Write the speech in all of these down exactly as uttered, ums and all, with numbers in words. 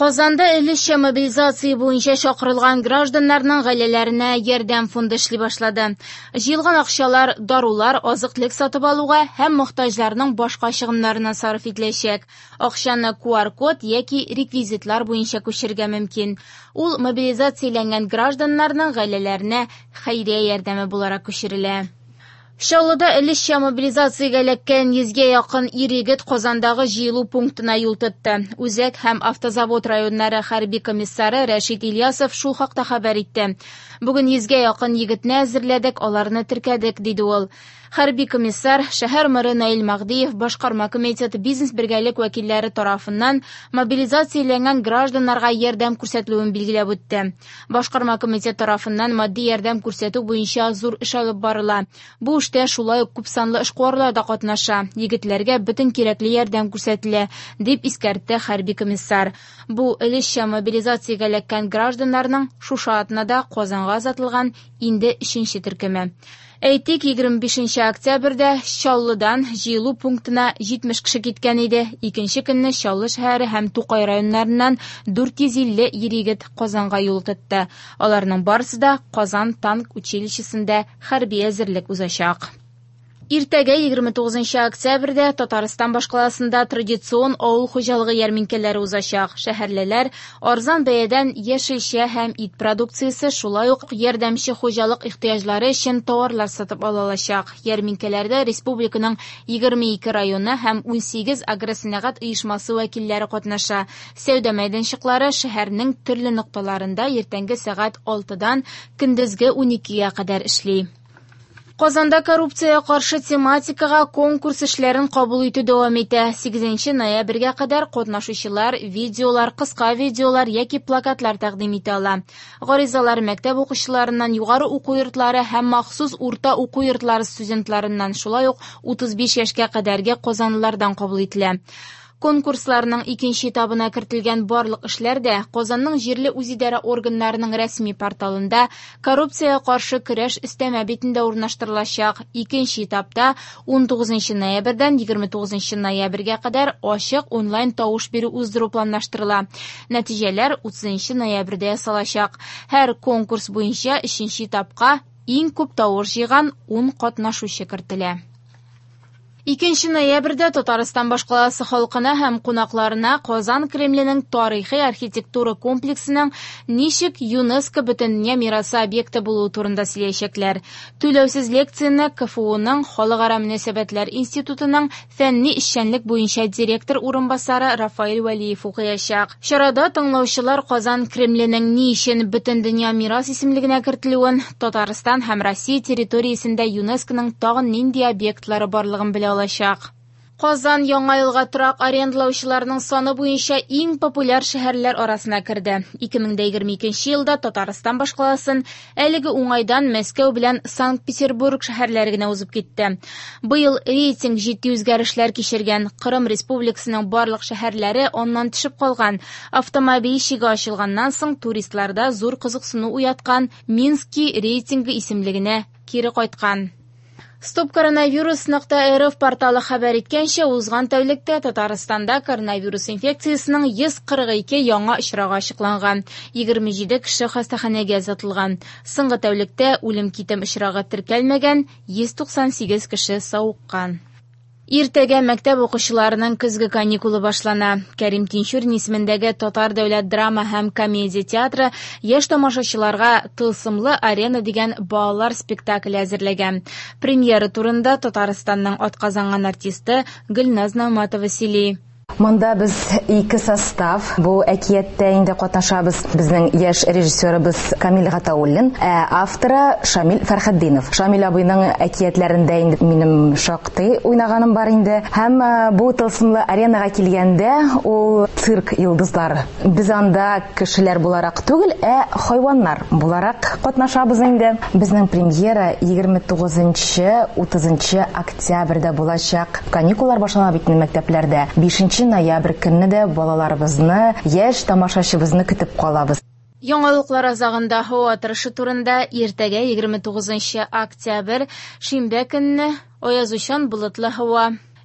Казанда элешчә мобилизация буенча чакырылган гражданнарның гаиләләренә ярдәм фонды эшли башлады. Җыелган акчалар дарулар, азыклык сатып алуга һәм мохтаҗларның башка чыгымнарына сарыф ителәчәк. Акчаны ку ар код яки реквизитлар буенча күчерергә мөмкин. Ул мобилизацияләнгән гражданнарның гаиләләренә хәйрия ярдәме буларак күчерелә. Чаллыда элешчә мобилизациягә эләккән йөзгә якын ир-егет Казандагы җыелу пунктына юл тотты. Үзәк һәм автозавод районнары хәрби комиссары Рәшит Ильясов шул хакта хәбәр итте. Бүген йөзгә якын егетне әзерләдек, аларны теркәдек, диде ул. Хәрби комиссар шәһәр мэры Наил Мәгъдиев башкарма комитеты бизнес бергәлек вәкилләре тарафыннан мобилизацияләнгән гражданнарга ярдәм күрсәтелүен билгеләп үтте. Башкарма комитет тарафыннан матди ярдәм күрсәтү буенча зур эш алып барыла. Бу эштә шулай ук күп санлы эшкуарлар да катнаша. Егетләргә бөтен кирәкле ярдәм күрсәтелә, дип искәртте хәрби комиссар. Бу элешчә мобилизациягә эләккән гражданнарның Шуша атнада Казанга озатылган инде өченче төркеме. Әйтик, егерме бишенче октябрьдә Чаллыдан җыелу пунктына җитмеш кеше киткән иде. Икенче көнне Чаллы шәһәре һәм Тукай районнарыннан дүрт йөз илле ир-егет Казанга юл тотты. Аларның барысы да Казан танк училищесында хәрби әзерлек узачак. Иртәгә егерме тугызынчы октябрьдә Татарстан башкаласында традицион авыл хуҗалыгы ярминкәләре узачак. Шәһәрлеләр арзан бәядән яшелчә һәм ит продукциясе, шулай ук ярдәмче хуҗалык ихтыяҗлары өчен товарлар сатып ала алачак. Ярминкәләрдә республиканың егерме ике районы һәм ун сигез агросәнәгать оешмасы вәкилләре катнаша. Сәүдә мәйданчыклары шәһәрнең төрле нокталарында иртәнге сәгать алтыдан көндезге уникегә кадәр эшли. Казанда коррупциягә каршы тематикага конкурс эшләрен кабул итү дәвам итә. сигезенче ноябрьгә кадәр катнашучылар видеолар, кыска видеолар яки плакатлар тәкъдим итә ала. Гаризалар мәктәп укучыларыннан, югары уку йортлары һәм махсус урта уку йортлары студентларыннан, шулай ук утыз биш яшькә кадәрге казанлылардан кабул ителә. Конкурсларның икенче этабына кертелгән барлык эшләр дә Казанның җирле үзидарә органнарының рәсми порталында коррупциягә каршы көрәш өстәмә битендә урнаштырылачак. Икенче этапта ун тугызынчы ноябрьдән егерме тугызынчы ноябрьгә кадәр ачык онлайн тавыш бирү уздыру планлаштырыла. Нәтиҗәләр утызынчы ноябрьдә ясалачак. Һәр конкурс буенча өченче этапка иң күп тавыш җыйган ун катнашучы кертелә. икенче ноябрьдә Татарстан башкаласы халкына һәм кунакларына Казан Кремленең тарихи архитектура комплексының ничек ЮНЕСКО бөтендөнья мирасы объекты булуы турында сөйләячәкләр. Түләүсез лекцияне КФУның Халыкара мөнәсәбәтләр институтының фәнни эшчәнлек буенча директор урынбасары Рафаэль Вәлиев укыячак. Чарада тыңлаучылар Казан Кремленең ни өчен бөтендөнья мирас исемлегенә кертелүен, Татарстан һәм Россия территориясендә ЮНЕСКОның тагын нинди объектлары барлыгын белә алачак. Казан яңа елга торак арендалаучыларның саны буенча иң популяр шәһәрләр арасына керде. ике мең егерме икенче елда Татарстан башкаласын әлеге уңайдан Мәскәү белән Санкт-Петербург шәһәрләре генә узып китте. Быел рейтинг җитди үзгәрешләр кичергән. Кырым Республикасының барлык шәһәрләре аннан төшеп калган. Автомобиль ишеге ачылганнан соң туристларда зур кызыксыну уяткан Минский рейтингы исемлегенә кире кайткан. Стоп коронавирус нокта эр эф порталы хәбәр иткәнчә, узган тәүлектә Татарстанда коронавирус инфекциясенең йөз кырык ике яңа очрагы ачыкланган. егерме җиде кеше хастаханәгә озатылган. Соңгы тәүлектә үлем-китем очрагы теркәлмәгән, йөз туксан сигез кеше савыккан. Иртәгә мәктәп укучыларының көзге каникулы башлана. Кәрим Тинчурин исемендәге Татар дәүләт драма һәм комедия театры яшь тамашачыларга Тылсымлы арена дигән балалар спектакле әзерләгән. Премьера турында Татарстанның атказанган артисты Гөлназ Наматова сөйли. Монда без ике состав. Бу әкияттә инде катнашабыз. Безнең яшь режиссерыбыз Камил Гатауллин, ә авторы Шамил Фәрхетдинов. Шамил абыйның әкиятләрендә инде минем шактый уйнаганым бар инде. Һәм бу Тылсымлы аренага килгәндә ул цирк йолдызлары. Без анда кешеләр буларак түгел, ә хайваннар буларак катнашабыз инде. Безнең премьера егерме тугызынчы утызынчы октябрьдә булачак. Каникуллар башлана бит мәктәпләрдә. бишенче ноябрь көнне дә балаларыбызны, яшь тамашачыбызны көтеп калабыз. Яңалыклар азагында һава торышы турында иртәгә егерме тугызынчы октябрь шимбә көнне аязучан болытлы һава.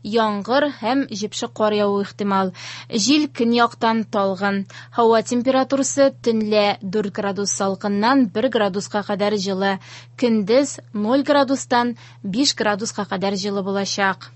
яңгыр һәм җепшек кар яву ихтимал. Җил көньяктан талгын. Һава температурасы төнлә дүрт градус салкыннан бер градуска кадәр җылы. Көндез ноль градустан биш градуска кадәр җылы булачак.